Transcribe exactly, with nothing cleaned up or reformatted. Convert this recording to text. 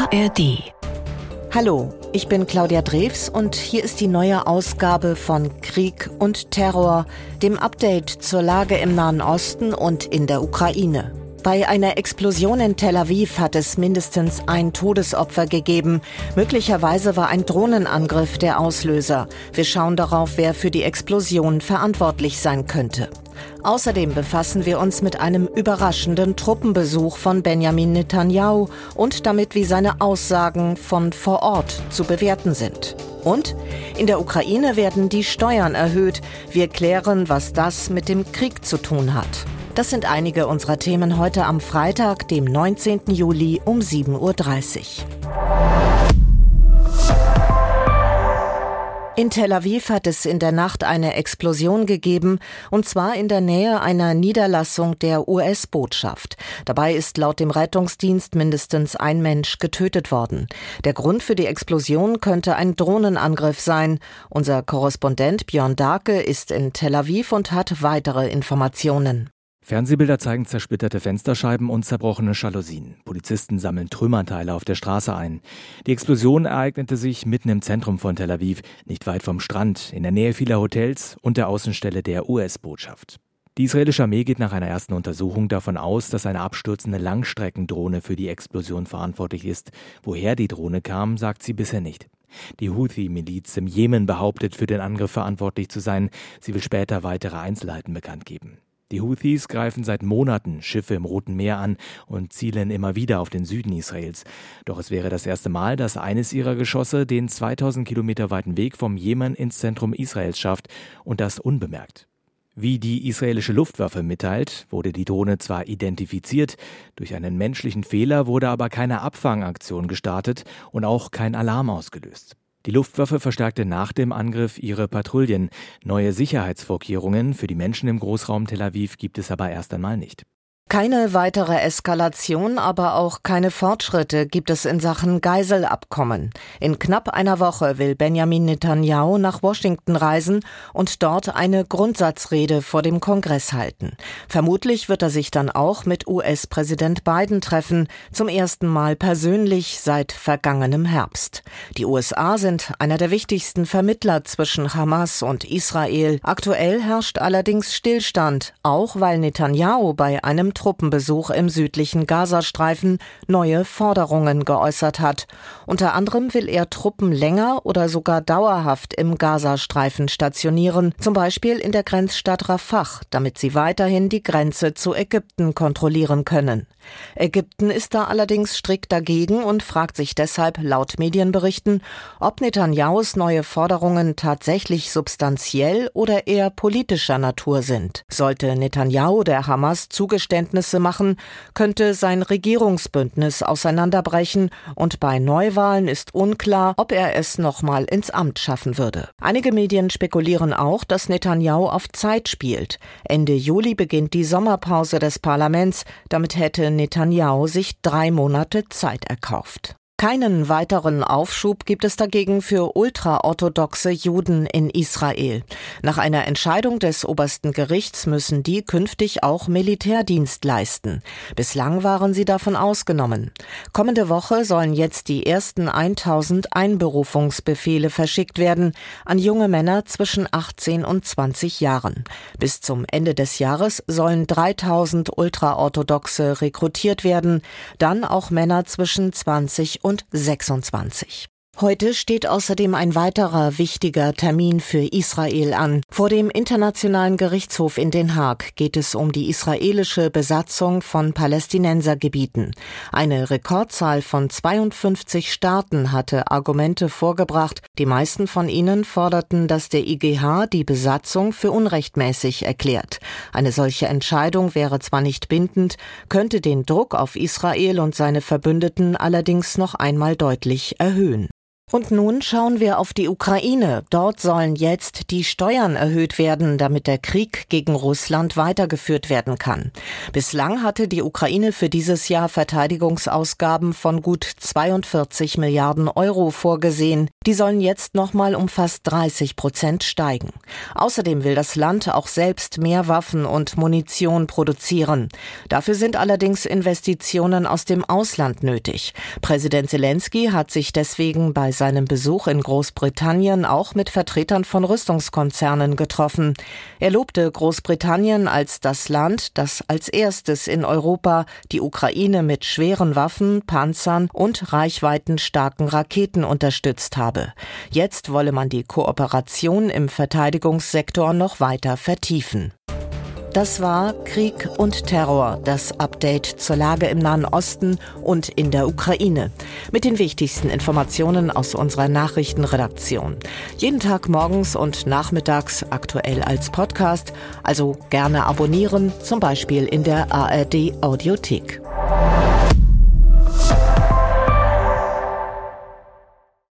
A R D. Hallo, ich bin Claudia Drews und hier ist die neue Ausgabe von Krieg und Terror, dem Update zur Lage im Nahen Osten und in der Ukraine. Bei einer Explosion in Tel Aviv hat es mindestens ein Todesopfer gegeben. Möglicherweise war ein Drohnenangriff der Auslöser. Wir schauen darauf, wer für die Explosion verantwortlich sein könnte. Außerdem befassen wir uns mit einem überraschenden Truppenbesuch von Benjamin Netanyahu und damit, wie seine Aussagen von vor Ort zu bewerten sind. Und in der Ukraine werden die Steuern erhöht. Wir klären, was das mit dem Krieg zu tun hat. Das sind einige unserer Themen heute am Freitag, dem neunzehnten Juli um sieben Uhr dreißig. In Tel Aviv hat es in der Nacht eine Explosion gegeben, und zwar in der Nähe einer Niederlassung der U S-Botschaft. Dabei ist laut dem Rettungsdienst mindestens ein Mensch getötet worden. Der Grund für die Explosion könnte ein Drohnenangriff sein. Unser Korrespondent Björn Dahlke ist in Tel Aviv und hat weitere Informationen. Fernsehbilder zeigen zersplitterte Fensterscheiben und zerbrochene Jalousien. Polizisten sammeln Trümmerteile auf der Straße ein. Die Explosion ereignete sich mitten im Zentrum von Tel Aviv, nicht weit vom Strand, in der Nähe vieler Hotels und der Außenstelle der U S-Botschaft. Die israelische Armee geht nach einer ersten Untersuchung davon aus, dass eine abstürzende Langstreckendrohne für die Explosion verantwortlich ist. Woher die Drohne kam, sagt sie bisher nicht. Die Houthi-Miliz im Jemen behauptet, für den Angriff verantwortlich zu sein. Sie will später weitere Einzelheiten bekannt geben. Die Houthis greifen seit Monaten Schiffe im Roten Meer an und zielen immer wieder auf den Süden Israels. Doch es wäre das erste Mal, dass eines ihrer Geschosse den zweitausend Kilometer weiten Weg vom Jemen ins Zentrum Israels schafft, und das unbemerkt. Wie die israelische Luftwaffe mitteilt, wurde die Drohne zwar identifiziert, durch einen menschlichen Fehler wurde aber keine Abfangaktion gestartet und auch kein Alarm ausgelöst. Die Luftwaffe verstärkte nach dem Angriff ihre Patrouillen. Neue Sicherheitsvorkehrungen für die Menschen im Großraum Tel Aviv gibt es aber erst einmal nicht. Keine weitere Eskalation, aber auch keine Fortschritte gibt es in Sachen Geiselabkommen. In knapp einer Woche will Benjamin Netanyahu nach Washington reisen und dort eine Grundsatzrede vor dem Kongress halten. Vermutlich wird er sich dann auch mit U S-Präsident Biden treffen, zum ersten Mal persönlich seit vergangenem Herbst. Die U S A sind einer der wichtigsten Vermittler zwischen Hamas und Israel. Aktuell herrscht allerdings Stillstand, auch weil Netanyahu bei einem Truppenbesuch im südlichen Gazastreifen neue Forderungen geäußert hat. Unter anderem will er Truppen länger oder sogar dauerhaft im Gazastreifen stationieren, zum Beispiel in der Grenzstadt Rafah, damit sie weiterhin die Grenze zu Ägypten kontrollieren können. Ägypten ist da allerdings strikt dagegen und fragt sich deshalb laut Medienberichten, ob Netanyahus neue Forderungen tatsächlich substanziell oder eher politischer Natur sind. Sollte Netanyahu der Hamas Zugeständnisse machen, könnte sein Regierungsbündnis auseinanderbrechen, und bei Neuwahlen ist unklar, ob er es nochmal ins Amt schaffen würde. Einige Medien spekulieren auch, dass Netanyahu auf Zeit spielt. Ende Juli beginnt die Sommerpause des Parlaments, damit hätte Netanyahu sich drei Monate Zeit erkauft. Keinen weiteren Aufschub gibt es dagegen für ultraorthodoxe Juden in Israel. Nach einer Entscheidung des obersten Gerichts müssen die künftig auch Militärdienst leisten. Bislang waren sie davon ausgenommen. Kommende Woche sollen jetzt die ersten tausend Einberufungsbefehle verschickt werden an junge Männer zwischen achtzehn und zwanzig Jahren. Bis zum Ende des Jahres sollen dreitausend Ultraorthodoxe rekrutiert werden, dann auch Männer zwischen zwanzig und sechsundzwanzig. Heute steht außerdem ein weiterer wichtiger Termin für Israel an. Vor dem Internationalen Gerichtshof in Den Haag geht es um die israelische Besatzung von Palästinensergebieten. Eine Rekordzahl von zweiundfünfzig Staaten hatte Argumente vorgebracht. Die meisten von ihnen forderten, dass der I G H die Besatzung für unrechtmäßig erklärt. Eine solche Entscheidung wäre zwar nicht bindend, könnte den Druck auf Israel und seine Verbündeten allerdings noch einmal deutlich erhöhen. Und nun schauen wir auf die Ukraine. Dort sollen jetzt die Steuern erhöht werden, damit der Krieg gegen Russland weitergeführt werden kann. Bislang hatte die Ukraine für dieses Jahr Verteidigungsausgaben von gut zweiundvierzig Milliarden Euro vorgesehen. Die sollen jetzt nochmal um fast dreißig Prozent steigen. Außerdem will das Land auch selbst mehr Waffen und Munition produzieren. Dafür sind allerdings Investitionen aus dem Ausland nötig. Präsident Selenskyj hat sich deswegen bei seinem Besuch in Großbritannien auch mit Vertretern von Rüstungskonzernen getroffen. Er lobte Großbritannien als das Land, das als erstes in Europa die Ukraine mit schweren Waffen, Panzern und reichweitenstarken Raketen unterstützt habe. Jetzt wolle man die Kooperation im Verteidigungssektor noch weiter vertiefen. Das war Krieg und Terror, das Update zur Lage im Nahen Osten und in der Ukraine. Mit den wichtigsten Informationen aus unserer Nachrichtenredaktion. Jeden Tag morgens und nachmittags aktuell als Podcast. Also gerne abonnieren, zum Beispiel in der A R D Audiothek.